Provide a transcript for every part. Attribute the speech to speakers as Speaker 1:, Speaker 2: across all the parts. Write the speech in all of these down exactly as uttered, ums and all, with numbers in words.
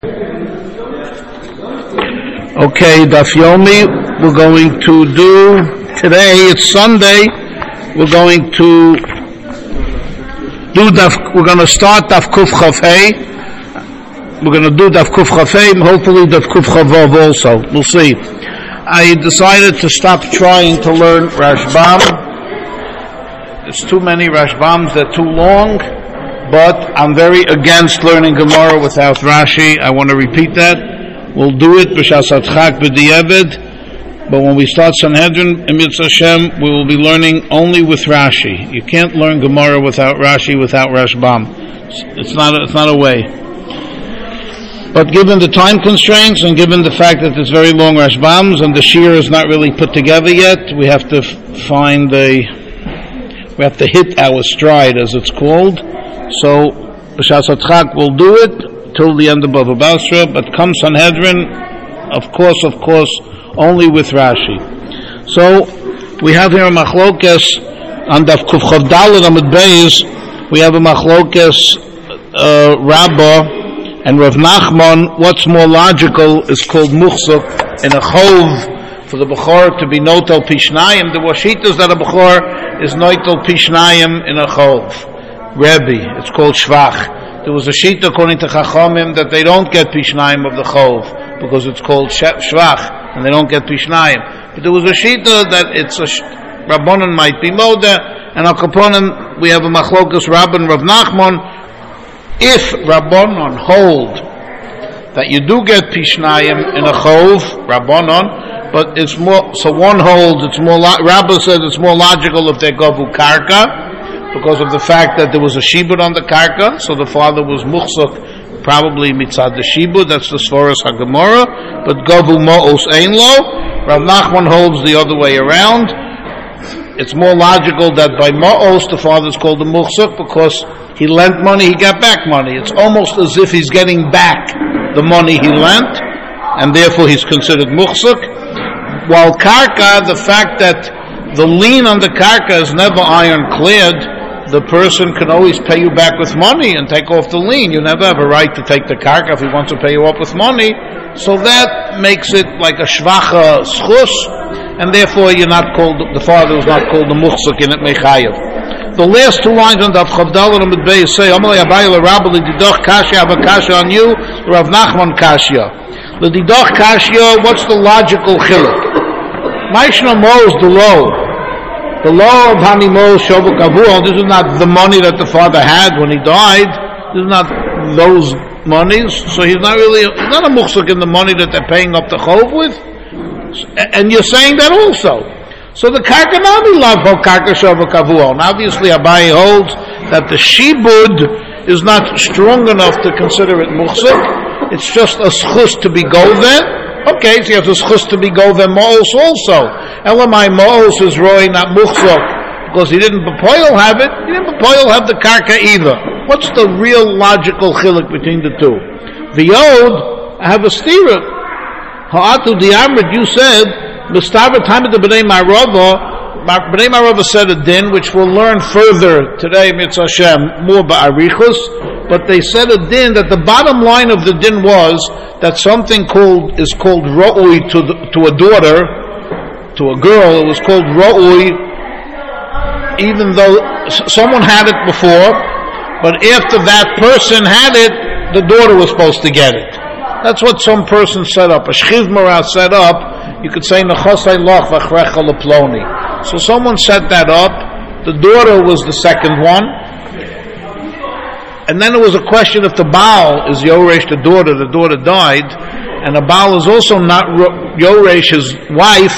Speaker 1: Okay, Daf Yomi, we're going to do, today, it's Sunday, we're going to do Daf, we're going to start Daf Kuf Chaf Hey, we're going to do Daf Kuf Chaf Hey, and hopefully Daf Kuf Chaf Vav also, we'll see. I decided to stop trying to learn Rashbam. There's too many Rashbams, they're too long, but I'm very against learning Gemara without Rashi. I want to repeat that. We'll do it b'shas hatchak b'diavad, but when we start Sanhedrin, Emitz Hashem, we will be learning only with Rashi. You can't learn Gemara without Rashi, without Rashbam. It's not a, it's not a way. But given the time constraints and given the fact that it's very long Rashbams and the Shir is not really put together yet, we have to f- find a, we have to hit our stride, as it's called. So b'shas hatchak we'll do it till the end of Bava Basra, but come Sanhedrin, of course, of course, only with Rashi. So, we have here a machlokes, on Daf Kuf Chav Daled Amud Beis, we have a machlokes, uh, Rabbah, and Rav Nachman. What's more logical is called muchsuk, in a chov, for the Bechor to be notel pishnayim. The washitas that a Bechor is notel pishnayim in a chov. Rebbe, it's called shvach. There was a sheet according to Chachamim that they don't get Pishnayim of the Chov because it's called Shvach and they don't get Pishnayim. But there was a sheet that it's a sh- Rabbanon might be Moda, and Al Kaponim we have a Machlokas Rabban Rav Nachman. If Rabbanon hold that you do get Pishnayim in a Chov, Rabbanon, but it's more, so one holds it's more, lo- Rabba says it's more logical if they go to Karka, because of the fact that there was a shibud on the karka, so the father was muchsuk, probably mitzad the shibud, that's the Svaras HaGemara, but gavu ma'os ein lo. Rav Nachman holds the other way around. It's more logical that by ma'os the father is called a muchsuk because he lent money, he got back money. It's almost as if he's getting back the money he lent, and therefore he's considered muchsuk. While karka, the fact that the lien on the karka is never ironclad, the person can always pay you back with money and take off the lien. You never have a right to take the karka if he wants to pay you up with money. So that makes it like a shvacha schus, and therefore you're not called, the father is not called the muchsuk in it mechayev. The last two lines on the Chavdal and Amud Beis say, Amalei Abaye l'Rabba l'didoch kashya, have a kashya on you, Rav Nachman kashya. L'didoch kashya, what's the logical chiluk? Maishna Mos the low. The law of Hanimos Shovuk Avuah, this is not the money that the father had when he died. This is not those monies. So he's not really, he's not a muchsuk in the money that they're paying up the chov with. And you're saying that also. So the karka nami lav ho karka Shovuk Avuah. And obviously Abaye holds that the shibud is not strong enough to consider it muchsuk. It's just a schus to be goven. Okay, so you have the schus to be goven ma'os also. Elamai ma'os is roi, not muchzok, because he didn't bepoil have it, he didn't bepoil have the karka either. What's the real logical chiluk between the two? V'yod, I have a stira. Ha'atu di'amrit, you said, Mustavar time of the B'nai Marava, B'nai Marava said a din, which we'll learn further today, Mitzvah Hashem, more ba'arichus, but they said a din that the bottom line of the din was that something called is called ro'ui to the, to a daughter, to a girl. It was called ro'ui, even though someone had it before, but after that person had it, the daughter was supposed to get it. That's what some person set up. A shchivmara set up. You could say nechosai loch v'achrecha leploni. So someone set that up. The daughter was the second one. And then it was a question if the Baal is Yoresh, the daughter, the daughter died, and the Baal is also not Yoresh, his wife,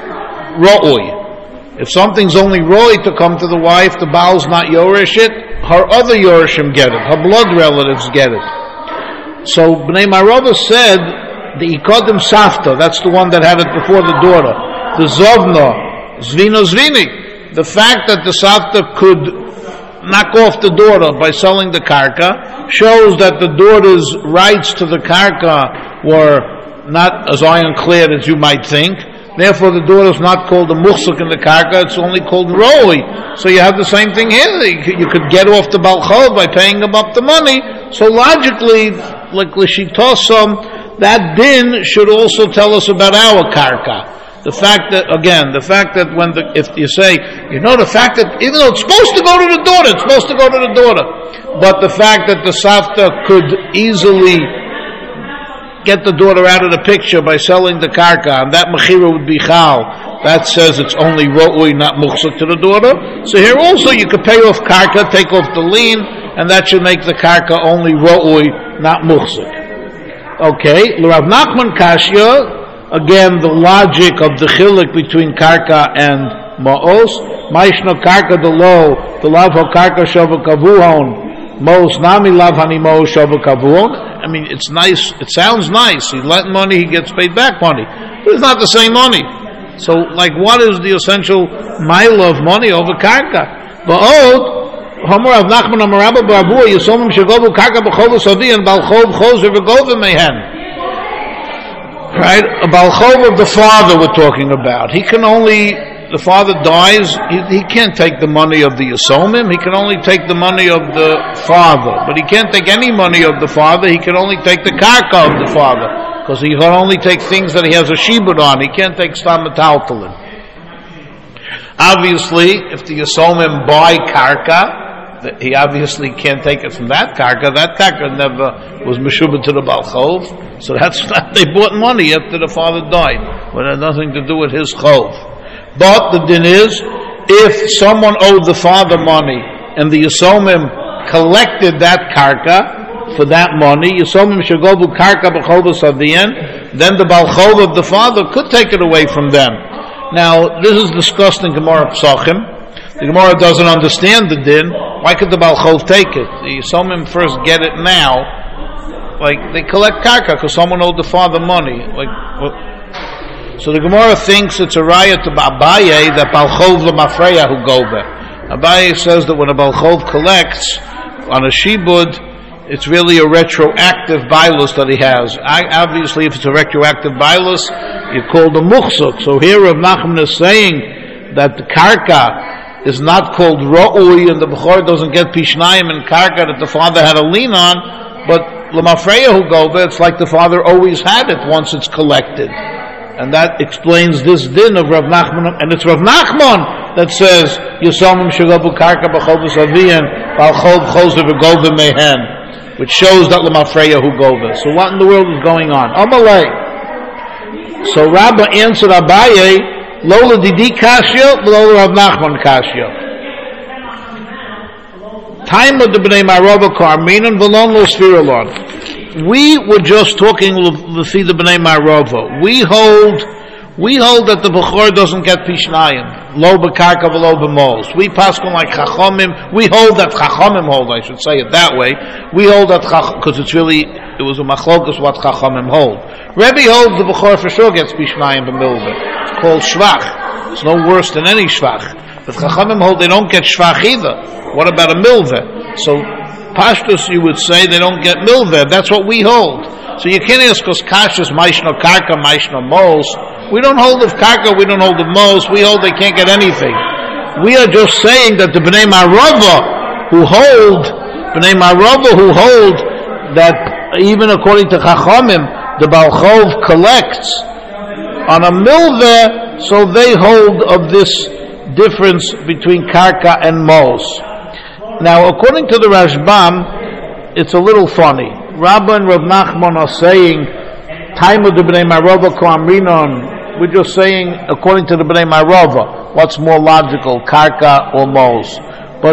Speaker 1: Ro'oi. If something's only Ro'oi to come to the wife, the Baal's not Yoresh it, her other Yoreshim get it, her blood relatives get it. So Bnei Marava said, the Ikodim Safta, that's the one that had it before the daughter, the Zovna, Zvino Zvini, the fact that the Safta could knock off the daughter by selling the karka shows that the daughter's rights to the karka were not as ironclad as you might think. Therefore, the daughter is not called a muchsuk in the karka; it's only called roi. So you have the same thing here. You could get off the balchov by paying him up the money. So logically, like l'shitosam, that din should also tell us about our karka. The fact that, again, the fact that when the, if you say, you know, the fact that, even though it's supposed to go to the daughter, it's supposed to go to the daughter, but the fact that the Savta could easily get the daughter out of the picture by selling the karka, and that mechira would be chal, that says it's only ro'ui, not muchsuk to the daughter. So here also you could pay off karka, take off the lien, and that should make the karka only ro'ui, not muchsuk. Okay, L'Rav Nachman Kashya, again, the logic of the chilik between karka and ma'os. Maishno karka the low, the lav ho karka shova kavuhon, mos nami lav hani mos shova kavuhon. I mean, it's nice, it sounds nice. He lent money, he gets paid back money. But it's not the same money. So, like, what is the essential mile of money over karka? Ba'od, Homer of Nachman Amarabba Ba'abu, Yisomim Shagovu karka b'chol v'savi, and Balchov chozer v'gova mehen. Right? A Balchov of the father we're talking about. He can only, the father dies, he, he can't take the money of the Yisomim, he can only take the money of the father. But he can't take any money of the father, he can only take the karka of the father. Because he can only take things that he has a shibud on, he can't take stam metaltalin. Obviously, if the Yisomim buy karka, he obviously can't take it from that karka. That karka never was meshubah to the Balchov. So that's not, they bought money after the father died. But it had nothing to do with his chov. But the din is, if someone owed the father money, and the Yisomim collected that karka for that money, Yisomim shagobu karka b'chovos adiyan, then the Balchov of the father could take it away from them. Now, this is discussed in Gemara Psachim. The Gemara doesn't understand the din. Why could the Balchov take it? The Yisomim first get it now. Like, they collect karka because someone owed the father money. Like, well, so the Gemara thinks it's a raya to Abaye that Balchov l'mafreya who go there. Abaye says that when a Balchov collects on a shibud, it's really a retroactive bailus that he has. I, obviously, if it's a retroactive bailus, you call the muchsuk. So here Rav Nachman is saying that the karka is not called ro'ui, and the bechor doesn't get pishnayim and karka that the father had a lien on, but l'mafreya hu goba, it's like the father always had it once it's collected. And that explains this din of Rav Nachman, and it's Rav Nachman that says, Yisomim shagabu karka b'chovus aviyan, b'alchov chozer v'gova mehen, which shows that l'mafreya hu goba. So what in the world is going on? Amalei. So Rabbah answered Abaye, Lola Didi Kashya, Lola Rav Nachman Kashya. Time of the Bnei Marova Karminan, Velon Lo Sviralon. We were just talking with the Bnei Marova. We hold, we hold that the Bechor doesn't get Pishnayim. Lo Bekarka, Velo B'mos. We pass on like Chachomim. We hold that Chachomim hold, I should say it that way. We hold that Chachomim, because it's really, it was a machlokas what Chachomim hold. Rebbe holds the Bechor for sure gets Pishnayim B'milveh. Called shvach. It's no worse than any shvach. But Chachamim hold they don't get shvach either. What about a milveh? So Pashtus you would say they don't get milveh. That's what we hold. So you can't ask us kashas maishno karka maishno mos. We don't hold of karka. We don't hold of mos. We hold they can't get anything. We are just saying that the Bnei Marova who hold Bnei Marova who hold that even according to Chachamim the Balchov collects on a milveh, so they hold of this difference between karka and mos. Now, according to the Rashbam, it's a little funny. Rabbah and Rav Nachman are saying, time of the Bnei Marova Koamrinon, we're just saying, according to the Bnei Marova, what's more logical, karka or mos. But,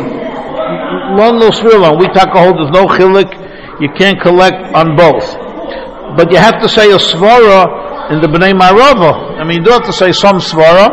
Speaker 1: Lon Lo Svirlon, we talk a hold, there's no chilik, you can't collect on both. But you have to say a svara in the Bnei Marova. I mean, you do have to say some svara,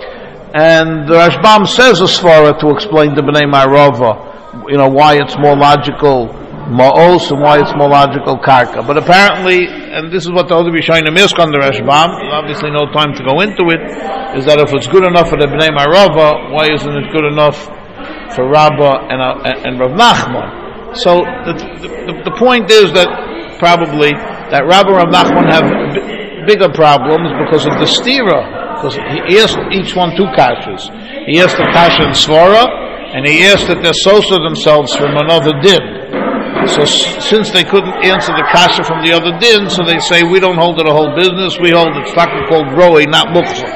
Speaker 1: and the Rashbam says a svara to explain the Bnei Marova, you know, why it's more logical ma'os and why it's more logical karka. But apparently, and this is what the other Rishonim ask on the Rashbam, obviously no time to go into it, is that if it's good enough for the Bnei Marova, why isn't it good enough for Rabbah and, uh, and Rav Nachman? So the, the, the point is that probably that Rabbah and Rav Nachman have bigger problems because of the stira, because he asked each one two kashas. He asked the kasha and svara, and he asked that they sosa themselves from another din. So s- since they couldn't answer the kasha from the other din, so they say we don't hold it a whole business. We hold it's taka called roi, not muksuk.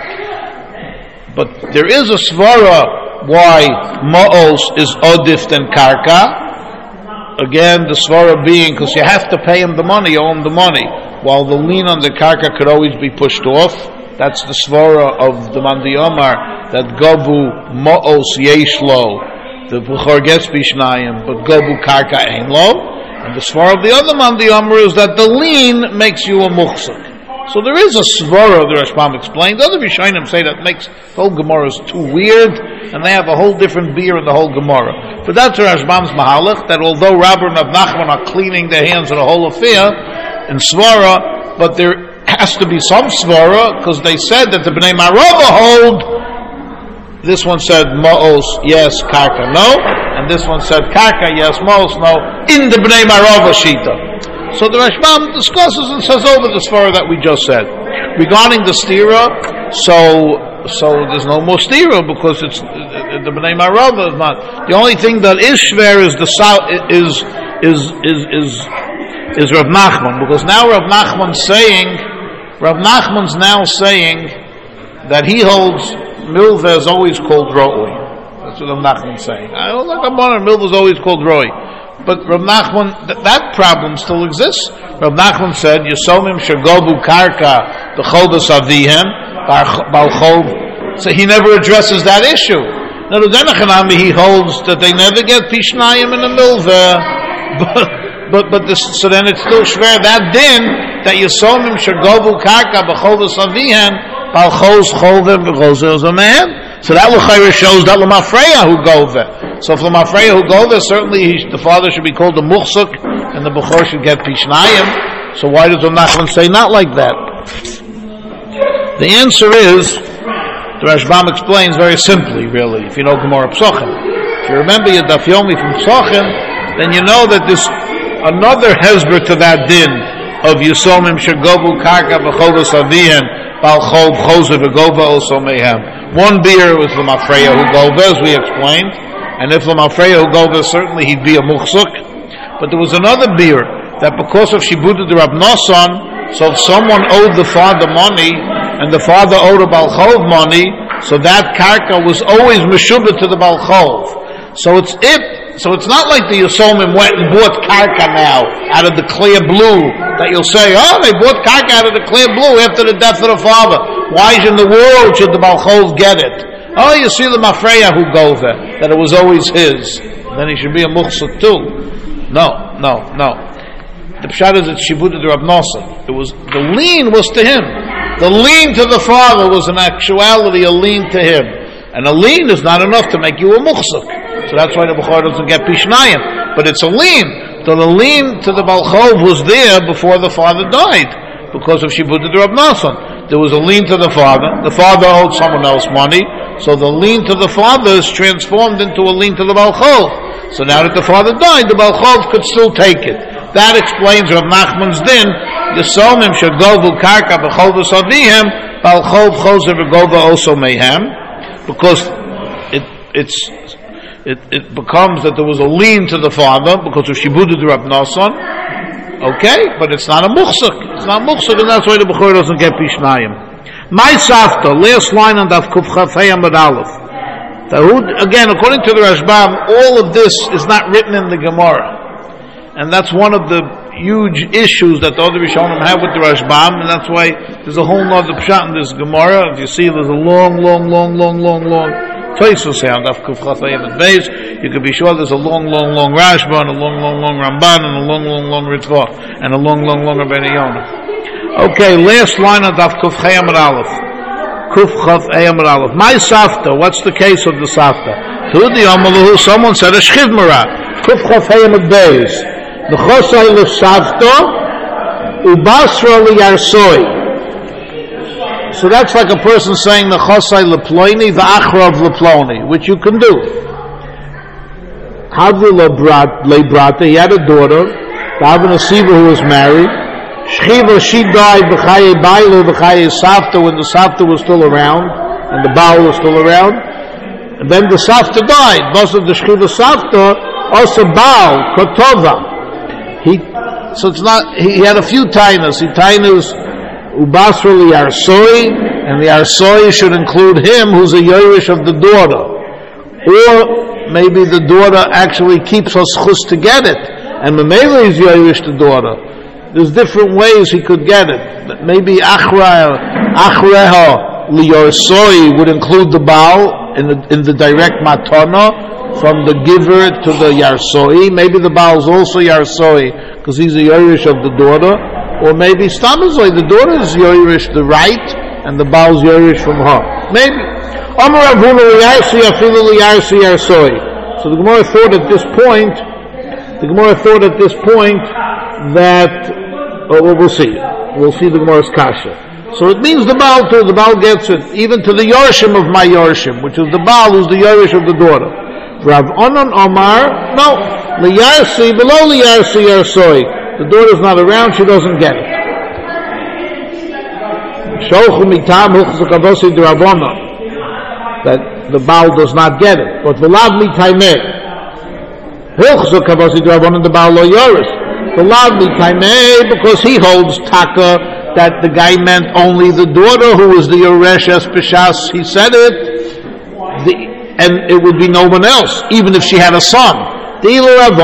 Speaker 1: But there is a svara why ma'os is odif than karka. Again, the svara being because you have to pay him the money, you owe him the money, while the lien on the karka could always be pushed off. That's the svara of the Mandi Omar that gobu ma'os yeshlo, the bukhor gets bishnayim, but gobu karka ein lo. And the svara of the other Mandi Omar is that the lien makes you a muksuk. So there is a svara, the Rashbam explained. Other Rishonim say that makes the whole Gemara is too weird, and they have a whole different beer in the whole Gemara. But that's the Rashbam's mahalach, that although Rabbi and Rav Nachman are cleaning their hands of the whole affair in svara, but there has to be some svara, because they said that the Bnei Marava hold, this one said ma'os, yes, karka, no, and this one said karka, yes, ma'os, no, in the Bnei Marava shita. So the Rashbam discusses and says over the svara that we just said. Regarding the stira, so so there's no more stira because it's the Bnei Marava is not. The only thing that is shver is the is is is is is Rav Nachman, because now Rav Nachman's saying Rav Nachman's now saying that he holds milva is always called roi. That's what Rav Nachman's saying. I don't like a modern milva is always called roi. But Rav Nachman, th- that problem still exists. Rav Nachman said, Yisomim shagobu karka b'chodas avihem balchov. So he never addresses that issue. Now, the Denachanami, he holds that they never get pishnayim in the milveh. But, but, but this, so then it's still shver. That din, that Yisomim shagobu karka b'chodas avihem balchoz chovem v'chozel zamehem. So that l'chayra shows that l'mafreya who go there. So if l'mafreya who go there, certainly he, the father should be called a muchsuk, and the bechor should get pishnayim. So why does Rav Nachman say not like that? The answer is, the Rashbam explains very simply, really. If you know Gemara Psochim, if you remember your Daf Yomi from Psochim, then you know that there's another hezber to that din of Yisomim Shagobu Karka B'Chovas Avihen Bal Chov Chosev V'Gova also Mayhem. One beer was L'Mafreya who Gova, as we explained, and if L'Mafreya who Gova, certainly he'd be a Muchsuk. But there was another beer that because of Shibuta the Rab Nosson, so if someone owed the father money and the father owed a Bal Chov money, so that Karka was always Meshubah to the Bal Chov. So it's it. So it's not like the Yisomim went and bought karka now out of the clear blue that you'll say, oh, they bought karka out of the clear blue after the death of the father. Why in the world should the Balchov get it? Oh, you see the Mafreya who go there, that it was always his. Then he should be a Muchsuk too. No, no, no. The Pshat is that Shibuta the Rab Nosson. It was, the lien was to him. The lien to the father was in actuality a lien to him. And a lien is not enough to make you a Muchsuk. So that's why the Bechor doesn't get Pishnayim. But it's a lien. So the lien to the Balchov was there before the father died, because of Shibuta the Rab Nosson. There was a lien to the father. The father owed someone else money. So the lien to the father is transformed into a lien to the Balchov. So now that the father died, the Balchov could still take it. That explains Rav Nachman's din. Yisomim shagovu karka b'chovas avihem Balchov choser v'gova also mayhem. Because it, it's, It, it becomes that there was a lien to the father because of Shibuta the Rab Nosson. Okay, but it's not a muchsuk. It's not muchsuk, and that's why the Bechor doesn't get pishnayim. My Safta, last line on Daf Kuf Chaf Hey Amud Aleph. Again, according to the Rashbam, all of this is not written in the Gemara, and that's one of the huge issues that the other Rishonim have with the Rashbam, and that's why there's a whole nother pshat in this Gemara. If you see, there's a long, long, long, long, long, long. Toisus say on Daf Kuf Chaf Hey Amud Beis. You can be sure there's a long, long, long Rashba and a long, long, long Ramban and a long, long, long Ritva and a long, long, long Rabbeinu Yonah. Okay, last line of Daf Kuf Hey Amud Aleph. Kuf Chaf Hey Amud Aleph. My Safta. What's the case of the Safta? To the Amalahu, someone said a Shchiv Mara. Kuf Chaf Hey Amud Beis. The Chosay Le Safta Ubasra Li Yarsoi. So that's like a person saying the Chosay Leploni, the Achrav Leploni, which you can do. Havri Lebrata, he had a daughter, Davin Asiva who was married. Shchiva, she died, B'chaye Bailu, B'chaye Safta, when the Safta was still around, and the Baal was still around. And then the Safta died. Most of the Shchiva Safta, also Baal, Kotova. He, so it's not, he, he had a few tainas. He tainas Ubasra li Arsoi, and the Arsoi should include him who's a Yerush of the daughter. Or maybe the daughter actually keeps her schus to get it, and Mamela is Yerush the daughter. There's different ways he could get it. Maybe Achra, Achreha li Arsoi would include the Baal in the, in the direct matana, from the giver to the Yarsoi. Maybe the Baal is also Yarsoi, because he's a Yerush of the daughter. Or maybe Stamazoi, the daughter is Yerush the right, and the Baal is Yerush from her. Maybe. Amar Avuna liyarsi afilu liyarsi Yarsoi. So the Gemara thought at this point, the Gemara thought at this point that, oh, well, we'll see. We'll see the Gemara's kasha. So it means the Baal too, the Baal gets it, even to the Yorshim of my Yorshim, which is the Baal who's the Yerush of the daughter. Rav Onan Omar, no, liyarsi, below liyarsi Yarsoi. The daughter's not around, she doesn't get it. Shouchu mitam huchzak avosi d'Ravona, that the Baal does not get it. But v'lav mitaymeh, huchzak avosi d'Ravona, the Baal lo yoris. V'lav mitaymeh, because he holds taka, that the guy meant only the daughter who was the Yoresh Espeshas, he said it, the, and it would be no one else, even if she had a son. Because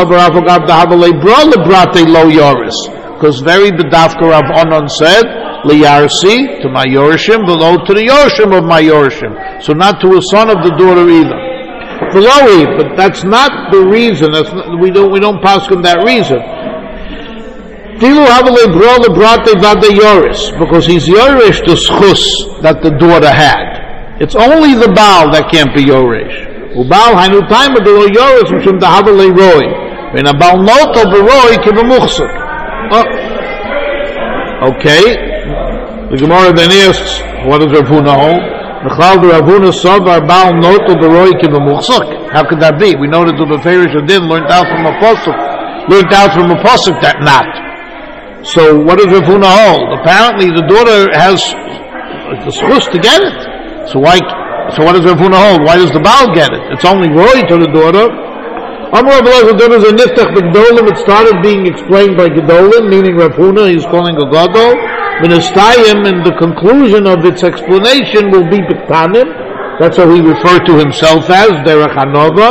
Speaker 1: very bedafka Rav Onan said, Liyarsi, to my Yorshim, below to the Yorshim of my Yorshim. So not to a son of the daughter either. Below, but that's not the reason, that's not, we don't, we don't pass on that reason. Because he's Yoresh the schus that the daughter had. It's only the Baal that can't be Yoresh. Ubaal hainu taima de lo Yoresh mishum dahavale roi. When a Baal noto beroi kivamuchsuk. Okay. The Gemara then asks, what does Rav Huna hold? Mechlal de Rav Huna sovar Baal noto beroi kivamuchsuk. How could that be? We know that the Beferish Adin learned out from a posuk, learned out from a posuk that not. So what does Rav Huna hold? Apparently the daughter has the schus to get it. So why? So what does Rav Huna hold? Why does the Baal get it? It's only Roy to the daughter. Amar Abelaz, there was a niftach b'gedolim. It started being explained by gedolim, meaning Rav Huna. He's calling a gadol. Minastayim, and the conclusion of its explanation will be b'ktanim. That's how he referred to himself as derech hanova.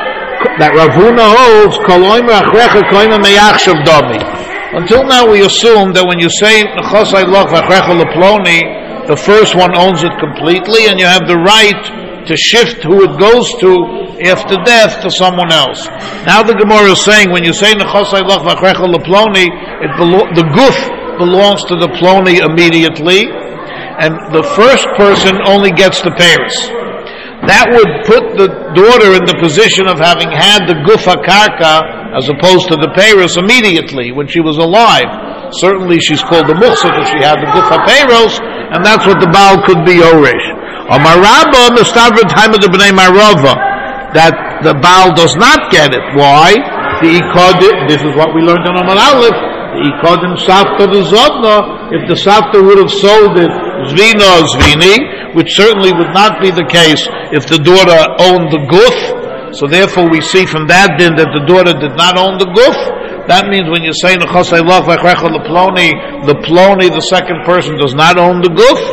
Speaker 1: That Rav Huna holds koloimer achrecha koimer meyachshav dami. Until now we assume that when you say Nechosai Loch V'Achrecha Leploni, the first one owns it completely, and you have the right to shift who it goes to after death to someone else. Now the Gemara is saying, when you say Nechosai Loch V'Achrecha Leploni, it belo- the guf belongs to the ploni immediately, and the first person only gets the peiros. That would put the daughter in the position of having had the guf hakarka as opposed to the peiros immediately when she was alive. Certainly she's called the muchsuk if she had the guf ha-peiros, and that's what the Baal could be Yoresh. Amar Rabba mistavra time of the Bnei Marava, that the Baal does not get it. Why? The ikodim, this is what we learned in Amar Aleph, the ikodim safta the zodna, if the safta would have sold it zvina or zvini, which certainly would not be the case if the daughter owned the guf. So therefore we see from that din that the daughter did not own the guf. That means when you say Nechosai Loch V'Achrecha Leploni, the ploni, the second person, does not own the guf.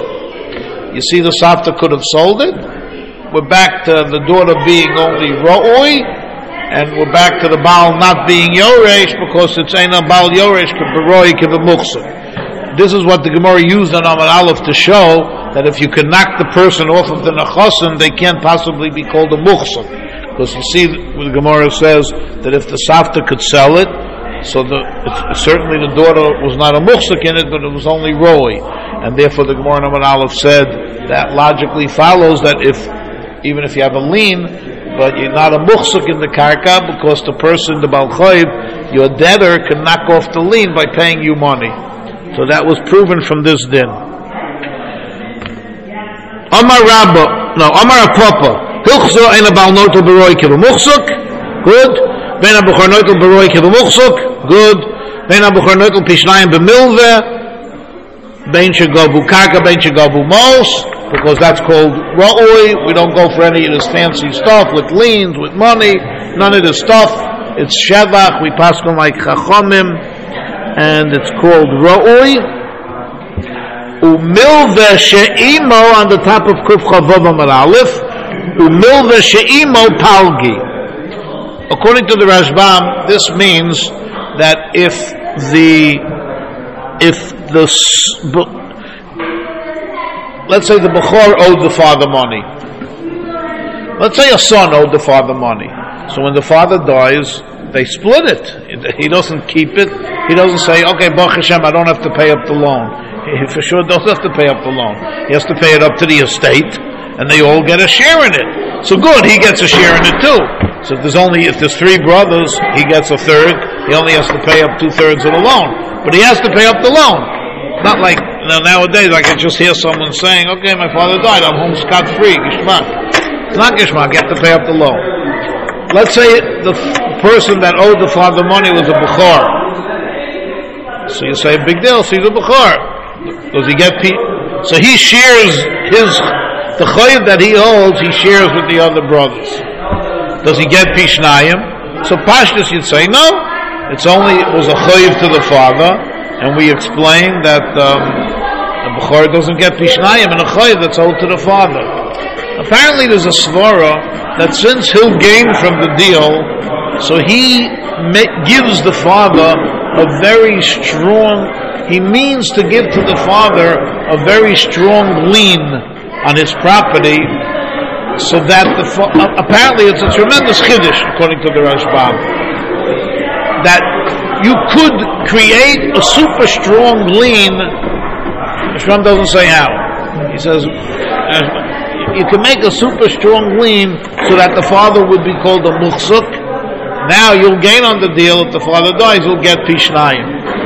Speaker 1: You see the Safta could have sold it. We're back to the daughter being only Ro'oi, and we're back to the Baal not being Yoresh, because it's Eina Baal Yoresh K'Beroi K'Bemuchsuk. This is what the Gemara used on Amar Aleph to show that if you can knock the person off of the Nechosim, they can't possibly be called a Muchsuk. Because you see, the Gemara says that if the Safta could sell it, so the, it's, certainly the daughter was not a Muchsuk in it, but it was only Roy. And therefore the Gemara in Amar Aleph said that logically follows that if, even if you have a lien, but you're not a Muchsuk in the Karka, because the person, the Baal Choiv, your debtor, can knock off the lien by paying you money. So that was proven from this din. Amar Rabba, no, Amar Apapa, Hilchzo Eina Baal Noto Beroi Kiva Muchsuk, good. Ben Abuchar Notel Beroi Kiva Muchsuk, good. Ben Abuchar Notel Pishnayim B'Milveh, Ben Shegabu Karka, Ben Shegabu Mos, because that's called ra'oi. We don't go for any of this fancy stuff with liens, with money, none of this stuff. It's shevach. We pass on like chachomim, and it's called ra'oi. Umilve she'imo on the top of kuf chavav amar aleph. Umilve she'imo palgi. According to the Rashbam, this means that if the if the let's say the Bechor owed the father money. Let's say a son owed the father money. So when the father dies, they split it. He doesn't keep it. He doesn't say, okay, Baruch Hashem, I don't have to pay up the loan. He for sure doesn't have to pay up the loan. He has to pay it up to the estate, and they all get a share in it. So good, he gets a share in it too. So if there's only, if there's three brothers, he gets a third. He only has to pay up two thirds of the loan. But he has to pay up the loan. Not like, now, nowadays, I can just hear someone saying, okay, my father died, I'm home scot-free, gishmak. It's not gishmak, you have to pay up the loan. Let's say the f- person that owed the father money was a Bechor. So you say, big deal, so he's a Bechor. Does he get, pe- so he shares his, the chayiv that he holds, he shares with the other brothers. Does he get pishnayim? So Pashtus, you'd say, no. It's only, it was a chayiv to the father, and we explained that um, the Bechor doesn't get pishnayim and a chayiv that's owed to the father. Apparently there's a svara that since he'll gain from the deal, so he ma- gives the father a very strong, he means to give to the father a very strong lien on his property, so that the fa- apparently it's a tremendous chiddush according to the Rashbam, that you could create a super strong lien. Rashbam doesn't say how. He says uh, you can make a super strong lien so that the father would be called a muchsuk. Now you'll gain on the deal. If the father dies, you'll get pishnayim.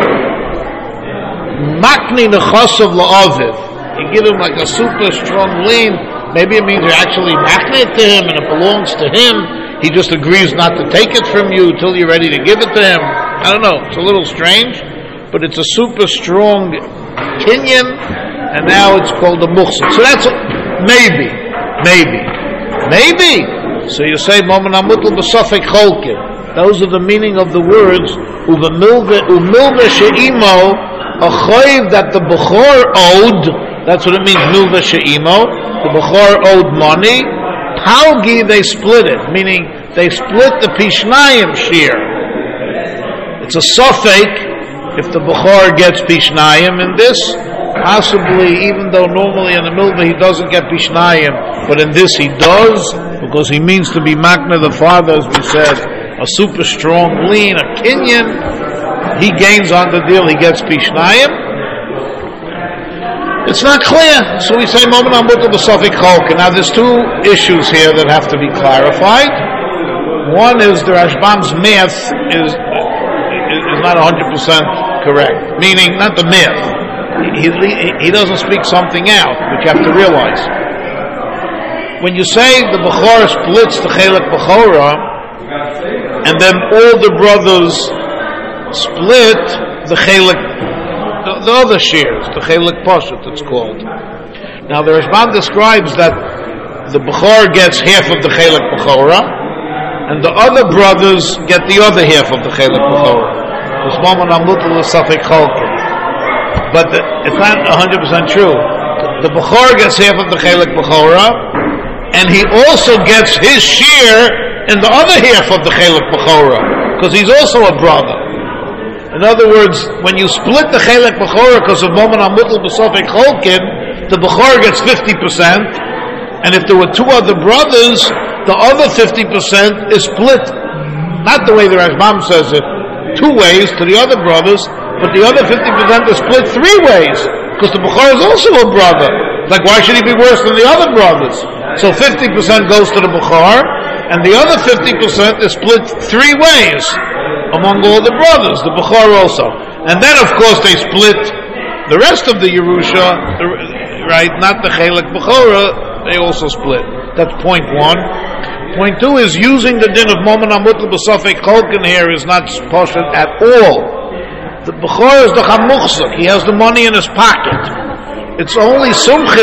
Speaker 1: Makni nechasav la'aviv. You give him like a super strong lien. Maybe it means you're actually makni to him and it belongs to him. He just agrees not to take it from you until you're ready to give it to him. I don't know. It's a little strange, but it's a super strong kinyan, and now it's called a muchsuk. So that's a, maybe, maybe, maybe. So you say, Momen Amutel b'safek cholkin. Those are the meaning of the words, umilve she'imo, a chayiv that the Bechor owed, that's what it means, milve she'imo, the Bechor owed money, palgi, they split it, meaning they split the pishnayim share. It's a safek if the Bechor gets pishnayim in this, possibly, even though normally in the milve he doesn't get pishnayim, but in this he does, because he means to be makna the father, as we said, a super strong lien, a kinyan, he gains on the deal, he gets pishnayim. It's not clear, so we say moment on the Safek Cholkin. Now there's two issues here that have to be clarified. One is the Rashbam's math is is not one hundred percent correct, meaning not the math. He, he, he doesn't speak something out, which you have to realize. When you say the Bechor splits the Chelek Bechorah, and then all the brothers split the Chelek, the, the other shares, the Chelek Poshet it's called. Now the Rashbam describes that the Bechor gets half of the Chelek Bechorah, and the other brothers get the other half of the Chelek Bechorah. This moment I'm looking at Safek Cholkin. But the, it's not one hundred percent true. The Bechor gets half of the Chelek Bechorah, and he also gets his share in the other half of the Chelek Bechorah, because he's also a brother. In other words, when you split the Chelek Bechorah because of Momen HaMutel B'Safek Cholkin, the Bechor gets fifty percent, and if there were two other brothers, the other fifty percent is split, not the way the Rashbam says it, two ways to the other brothers, but the other fifty percent is split three ways, because the Bechor is also a brother. It's like, why should he be worse than the other brothers? So fifty percent goes to the Bechor, and the other fifty percent is split three ways among all the brothers, the Bechor also. And then, of course, they split the rest of the Yerusha, the, right, not the Chelek Bechorah, they also split. That's point one. Point two is using the din of Momen HaMutel B'Safek Cholkin here is not poshut at all. The Bechor is the Chamuchzak. He has the money in his pocket. It's only Sumchis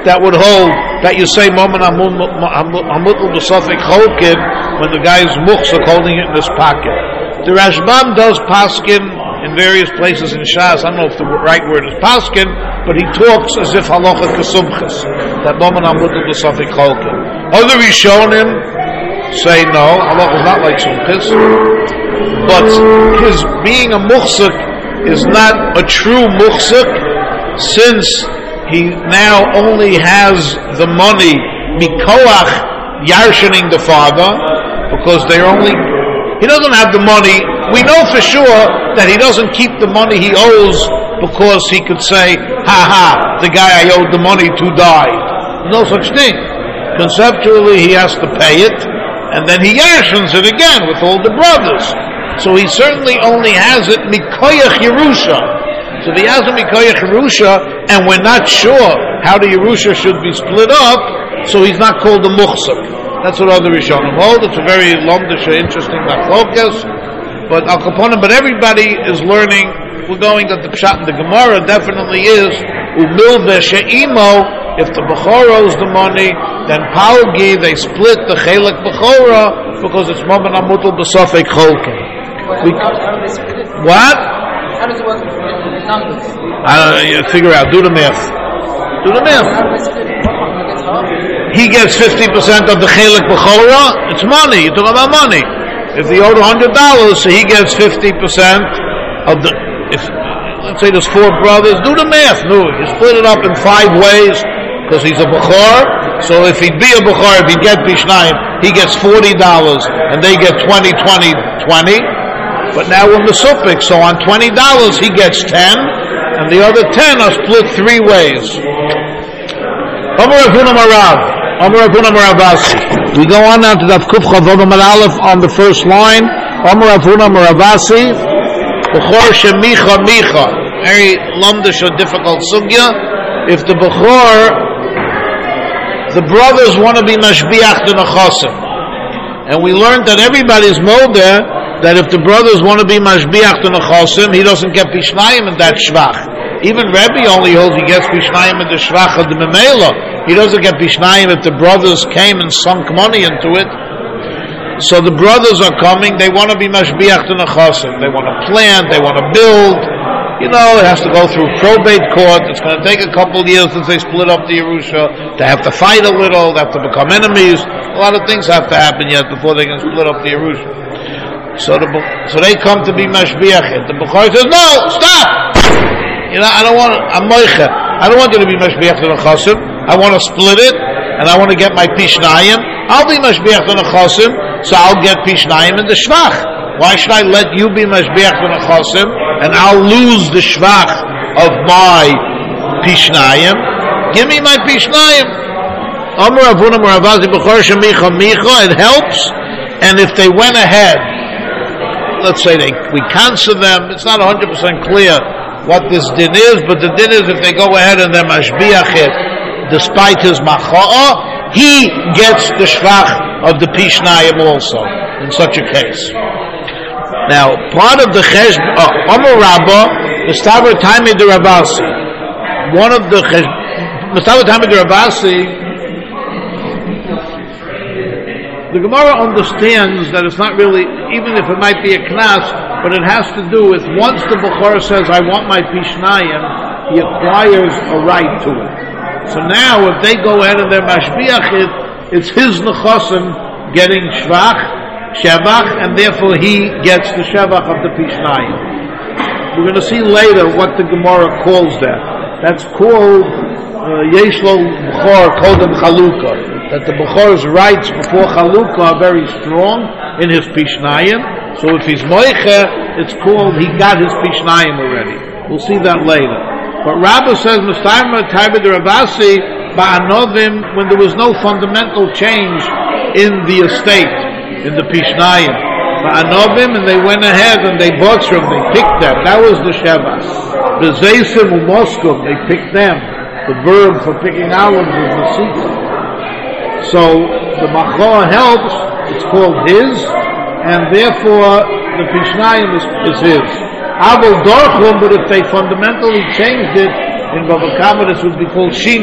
Speaker 1: that would hold that you say Momen Hamutal B'Safek Cholkin when the guy is muchsuk holding it in his pocket. The Rashbam does paskin in various places in Shas. I don't know if the right word is paskin, but he talks as if halacha kesumchas, that Momen Hamutal B'Safek Cholkin. Other Rishonim say no, halacha is not like sumchas, but his being a muchsuk is not a true muchsuk, since he now only has the money mikoach yarshening the father, because they're only, he doesn't have the money. We know for sure that he doesn't keep the money he owes because he could say, ha ha, the guy I owed the money to died. No such thing. Conceptually he has to pay it, and then he yarshens it again with all the brothers. So he certainly only has it mikoach Yerusha. So the Yazim Mikoyach Yerusha, and we're not sure how the Yerusha should be split up, so he's not called a Muchsuk. That's what other Rishonim hold. It's a very lomdisha, interesting focus. But Al Kaponim, but everybody is learning, we're going that the Pshat in the Gemara definitely is, Umil Ve'She'imo, if the Bechor owes the money, then Palgi, they split the Chelek Bechora, because it's Momen Hamutal B'Safek Cholkin. What?
Speaker 2: How does it work with numbers?
Speaker 1: I don't know, you figure out, do the math. Do the math. He gets fifty percent of the Chelek B'Chora, it's money, you're talking about money. If he owed one hundred dollars, so he gets fifty percent of the, if, let's say there's four brothers, do the math, no, you split it up in five ways, because he's a Bechor, so if he'd be a Bechor, if he'd get Bishnayim, he gets forty dollars, and they get twenty, twenty, twenty. But now we're Mesupik, so on twenty dollars he gets ten, and the other ten are split three ways. We go on now to Daf Kuf Chav Amar Aleph on the first line. Amar Avuna Maravasi, Bechor Shemicha Micha. Very lumdish or difficult sugya. If the Bechor, the brothers want to be Mashbiach the Nechasim, and we learned that everybody's Modeh, that if the brothers want to be mashbiach to nechasim, he doesn't get pishnayim in that shvach. Even Rebbe only holds he gets pishnayim in the shvach of the memela. He doesn't get pishnayim if the brothers came and sunk money into it. So the brothers are coming, they want to be mashbiach to nechasim. They want to plant, they want to build. You know, it has to go through probate court. It's going to take a couple of years since they split up the Yerusha. They have to fight a little, they have to become enemies. A lot of things have to happen yet before they can split up the Yerusha. So the, so they come to be mashbiach. The Bechor says, no, stop! You know, I don't want, I'm moicha. I don't want you to be mashbiach to nechasim. I want to split it, and I want to get my pishnayim. I'll be mashbiach to nechasim, so I'll get pishnayim in the shvach. Why should I let you be mashbiach to nechasim, and I'll lose the shvach of my pishnayim? Give me my pishnayim. Amar Avuna Maravazi Bechor Shemicha Micha. It helps, and if they went ahead, let's say they, we cancel them, it's not one hundred percent clear what this din is, but the din is if they go ahead and they're mashbiach it, despite his macha'ah, he gets the shvach of the pishnayim also, in such a case. Now, part of the chesh, uh, Amar Rabbah, Mistaber Taimid Rabasi, one of the chesh, Mistaber Taimid Rabasi, the Gemara understands that it's not really, even if it might be a knas, but it has to do with once the Bechor says, I want my pishnayim, he acquires a right to it. So now, if they go ahead and they're mashbiach it, it's his nechasim getting shvach, shevach, and therefore he gets the shevach of the pishnayim. We're going to see later what the Gemara calls that. That's called Yeshlo Bechor Kodem Chalukah. That the Bechor's rights before Chalukah are very strong in his Pishnayim. So if he's Moiche, it's called he got his Pishnayim already. We'll see that later. But Rabbah says, Mustayma Taibid Rabasi, Ba'anovim, when there was no fundamental change in the estate, in the Pishnayim. Ba'anovim, and they went ahead and they bought from, they picked them. That was the Sheva. B'zeisim u'moskum, they picked them. The verb for picking olives is the sequel. So the machor helps, it's called his, and therefore the pishnayim is, is his. Avol dorchum, but if they fundamentally changed it, in Bava Kama this would be called shinui.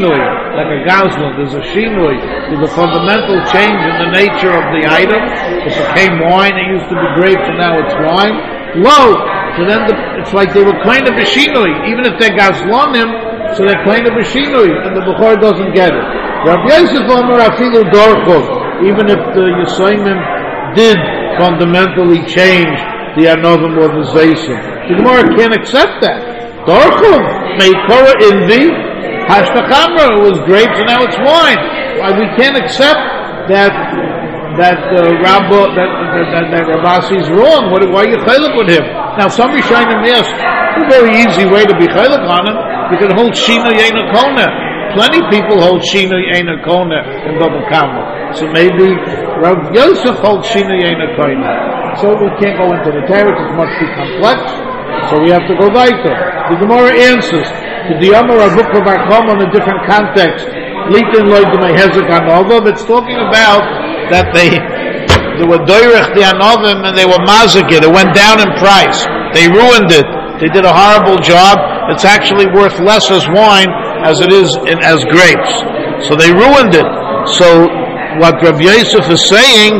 Speaker 1: like a gazlan. There's a shinui. There's a fundamental change in the nature of the item. It became wine. It used to be grapes, and now it's wine. Low. So then the, it's like they were kind of a shinui. Even if they're gazlanim, so they're kind of a shinui, and the Bukhar doesn't get it. Rav Yosef Omer afilu dorchov. Even if the Yisraelim did fundamentally change the Anovim organization, the Gemara can't accept that. Dorchov meikora invi hashtachamra. It was grapes and now it's wine. Why we can't accept that that uh, Rabba that that, that, that Ravasi is wrong. What, why are you chaylik with him? Now some Rishonim ask, it's a very easy way to be chaylik on him. You can hold shina yena kona. Plenty people hold shina yena kona in Bava Kama. So maybe Rav Yosef holds shina yena kona. So we can't go into the Torah; it's much too complex. So we have to go weiter. The Gemara answers to the Amar Rabukva Bar Chama in a different context. Litin loy d'mei hezek anova. It's talking about that they they were doirech the anovim and they were mazikit. It went down in price. They ruined it. They did a horrible job. It's actually worth less as wine as it is in, as grapes. So they ruined it. So what Rav Yosef is saying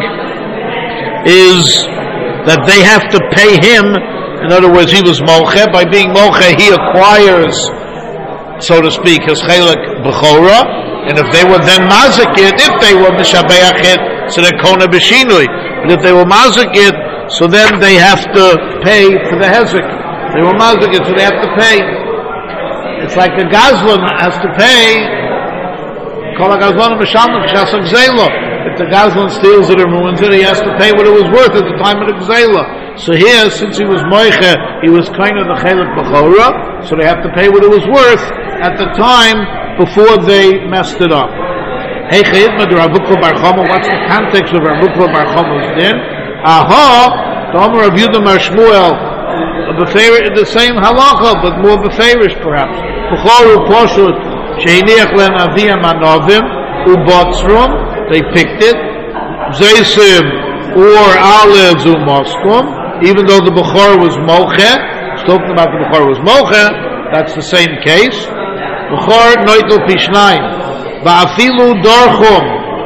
Speaker 1: is that they have to pay him. In other words, he was moche. By being moche, he acquires, so to speak, his chelik b'chora. And if they were then mazikit, if they were mishabeachit, so they're kona b'shinui. But if they were mazikit, so then they have to pay for the hezek. They were mazikit, so they have to pay. It's like a gazlan has to pay. Kol ha-gazlan mishalman k'shas ha-gzela. If the gazlan steals it or ruins it, he has to pay what it was worth at the time of the gzela. So here, since he was moiche, he was kind of the chelik b'chora, so they have to pay what it was worth at the time before they messed it up. Hey chayidma de Rav Ukva Bar Chama, what's the context of Rav Ukva Bar Chama's din? Aha, the Omer Rav Yehuda Mar Shmuel, the same halacha, but more beferish perhaps. B'choru poshut, sheiniach len aviyam anovim, ubotzrum, they picked it, zaysim, or alez umoskum, even though the Bechor was moche, it's talking about the Bechor was moche, that's the same case. Bechor noitel pishnayim, ba'afilu dorchum.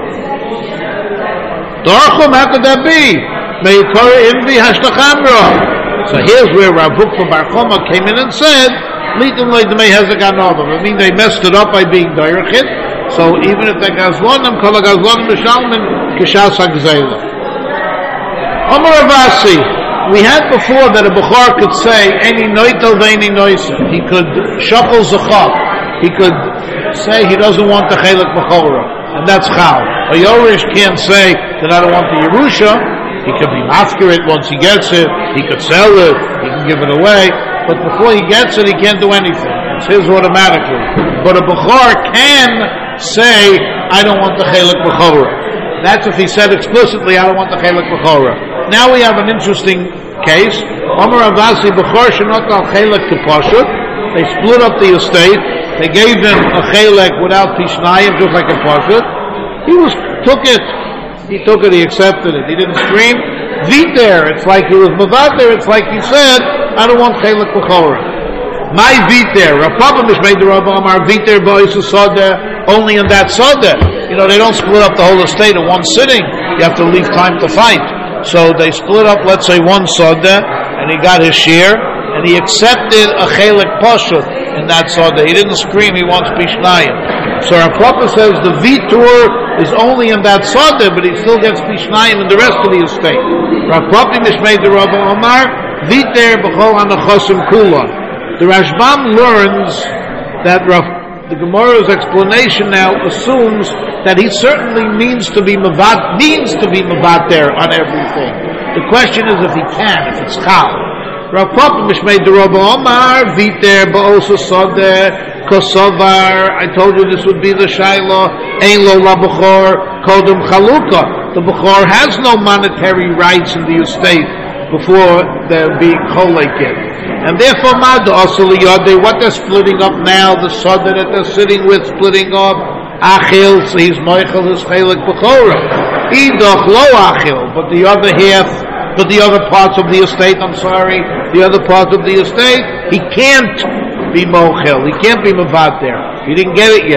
Speaker 1: Dorchum, how could that be? Meikora imvi hashtachamra. So here's where Rav Ukva Bar Chama came in and said, Litim leidemei hezek anovim. I mean, they messed it up by being doirechit. So even if they're gazlonim, kol ha-gazlonim mishalmin k'shas ha-gzela. Amar Avasi, we had before that a Bukhar could say, Any noitel ve'eni noisim. He could shuffle zachah. He could say he doesn't want the chelik b'chora. And that's chal. A Yorish can't say that I don't want the Yerusha. He could be mafkir it once he gets it. He could sell it. He can give it away. But before he gets it, he can't do anything. It's his automatically. But a Bukhar can say, I don't want the chelik b'chora. That's if he said explicitly, I don't want the chelik b'chora. Now we have an interesting case. Omer Avasi Bechor shenot al chelik k'pashut. They split up the estate. They gave him a chelik without pishnayim, just like a pashut. He was took it. He took it. He accepted it. He didn't scream. Viter. It's like he was mavater. It's like he said, I don't want chelik b'chora. My viter. Rav Papa mishmei the Rav Amar viter ba'is soda. Only in that soda. You know, they don't split up the whole estate in one sitting. You have to leave time to fight. So they split up, let's say, one soda, and he got his share, and he accepted a chelik pashut in that soda. He didn't scream, he wants pishnayim. So Rav Papa says the vitur is only in that soda, but he still gets pishnayim in the rest of the estate. Rav Papa mishmei the Rav Omar, viter b'chol hanachosim kulon. The Rashbam learns that Rav The Gemara's explanation now assumes that he certainly means to be mavat, means to be mavater on everything. The question is if he can, if it's chal. Rav Papa mishmei de Rav Omar viter ba'osa sodeh kosovar. I told you this would be the shaila. Ein lo la b'chor kodem chaluka. The b'chor has no monetary rights in the estate before they're being choleked. And therefore, Mad Asali Yodeh, what they're splitting up now, the soda that they're sitting with, splitting up, Achil, so he's Moichel, his Chelik B'chora. Idach lo Achil, but the other half, but the other parts of the estate, I'm sorry, the other parts of the estate, he can't be Mochel, he can't be Mavad there. He didn't get it yet.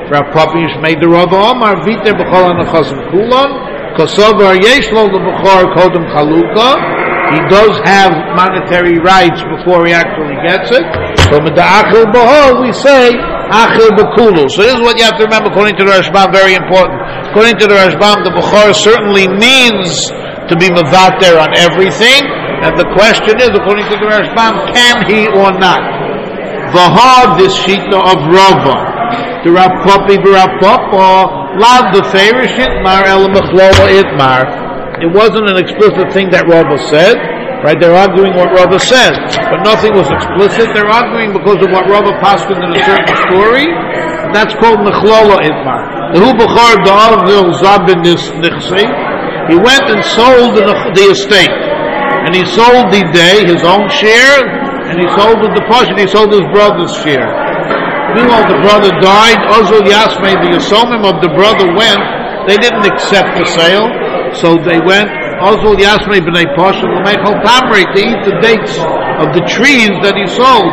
Speaker 1: Rav Papa made the Rav Omar Viter B'chol HaNechasim Kulon Kosovar Yesh Lo L'Bechor Kodem Chalukah. He does have monetary rights before he actually gets it. So with the Achil B'chol we say Achil B'Kulu. So this is what you have to remember according to the Rashbam, very important. According to the Rashbam, the Bechor certainly means to be Mevater on everything. And the question is, according to the Rashbam, can he or not? V'had this shita of Rava. The Rav Papi Rav Papa Lav the Ferish Itmar El Mechlola Itmar. It wasn't an explicit thing that Rava said, right? They're arguing what Rava said, but nothing was explicit. They're arguing because of what Rava passed in a certain story. That's called Mechlola Itmar. The Hu Bechor Da'av Vil Zabin Nichsi. He went and sold the, the estate, and he sold the day his own share, and he sold the deposit. He sold his brother's share. Meanwhile, the brother died. Ozul Yasmei, the Yasomim of the brother went. They didn't accept the sale, so they went. Ozul Yasmei b'nei Pashal l'meichal tamri, to eat the dates of the trees that he sold.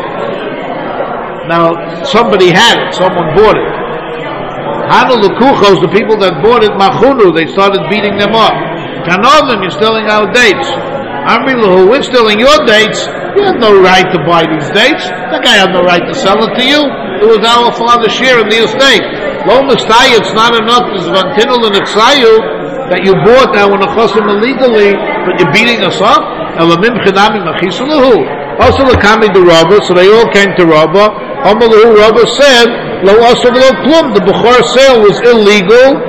Speaker 1: Now, somebody had it. Someone bought it. Hanu l'kuchos, the people that bought it, machunu, they started beating them up. Kanovim, you're stealing our dates. Amri lahu, we're stealing your dates. You have no right to buy these dates. That guy had no right to sell it to you. It was our father's share in the estate. Lo mistai, it's not enough as vantinul and exayu that you bought our nechasim illegally, but you're beating us up. Elamim chinami machisuluhu. Also the kami the Rabba, so they all came to Rabba. Amalahu Rabba said, lo asur lo klum, the Bechor sale was illegal.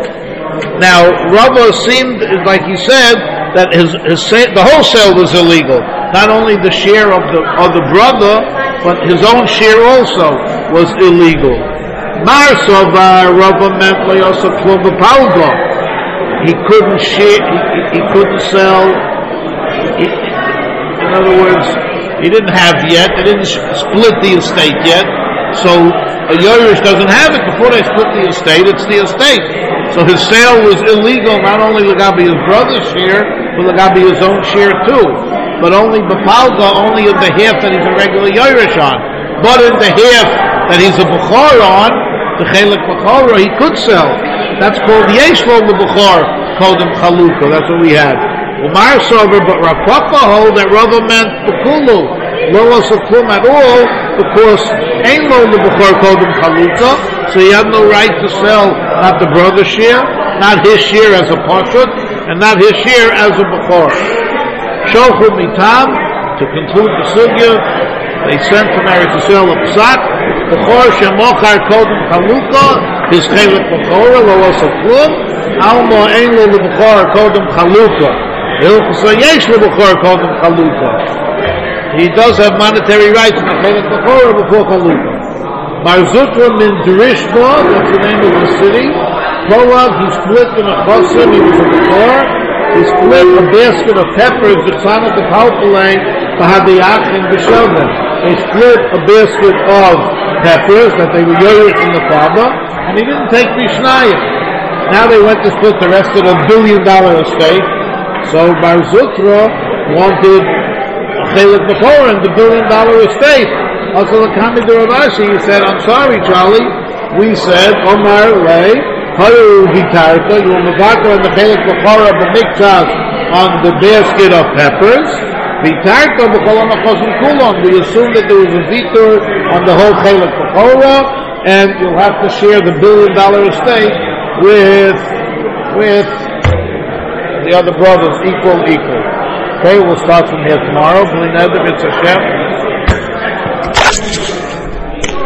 Speaker 1: Now Rabba seemed like he said that his, his the whole sale was illegal. Not only the share of the of the brother, but his own share also was illegal. Mar Sovar Rabba meant Leosa Klum Palga. He couldn't share. He, he couldn't sell. He, in other words, he didn't have yet. They didn't split the estate yet. So a Yerush doesn't have it. Before they split the estate, it's the estate. So his sale was illegal. Not only Lagabi his brother's share, but Lagabi his own share too. But only B'Palga, only in the half that he's a regular Yerush on. But in the half that he's a Bechor on, the Chelik Bechor, he could sell. That's called Yeshlo the Bechor, Kodem Chalukah. That's what we had. Umar Sover, but Rav Papa hold that Rava meant the Kulu. Lo also Klum at all, because ain't lo the Bechor Kodem Chalukah, so he had no right to sell not the brother's share, not his share as a Pashut, and not his share as a Bechor. Shochu Mitam, to conclude the sugya, they sent from Eretz Yisrael a psak, Bechor Shemochar Kodem Chalukah, his Chelik Bechorah, lo also Klum, Almo ein lo the Bechor Kodem Chalukah. So Yesh lo Bechor Kodem Chalukah. He does have monetary rights in the Chelik Bechorah before Chalukah. Marzutra min Derishma, that's the name of the city. Polav, he split in a chosim, he was a Bechor. He split a basket of peppers, the son of the Kalpalay, Bahadiyach and B'Shelvin. They split a basket of peppers that they were Yerush from the father, and he didn't take Mishnayim. Now they went to split the rest of the billion dollar estate. So Bar Zutra wanted a Chelik Bechor in the billion dollar estate. Also the Kami de Ravashi, he said, I'm sorry, Charlie. We said, Omar Lay, Haru Gitarta, you were Mavaka and the Chelik Bechor of the Miktas on the basket of peppers. Vitarta B'Cholam HaChosim Kulon. We assumed that there was a vitor on the whole Chelik Bechorah, and you'll have to share the billion dollar estate with, with the other brothers, equal, equal. Okay, we'll start from here tomorrow. B'li Neder B'Tz Hashem.